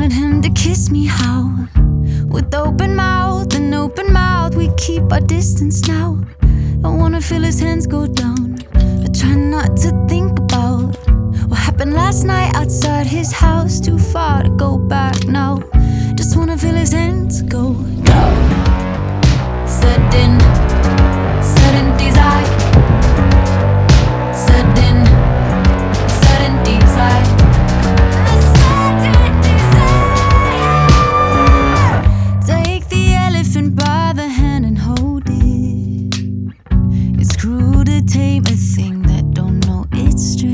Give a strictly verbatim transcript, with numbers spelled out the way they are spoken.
wanted him to kiss me, how? With open mouth and open mouth, we keep our distance now. I wanna feel his hands go down. I try not to think about what happened last night outside his house. Too far to go back now. Just wanna feel his hands go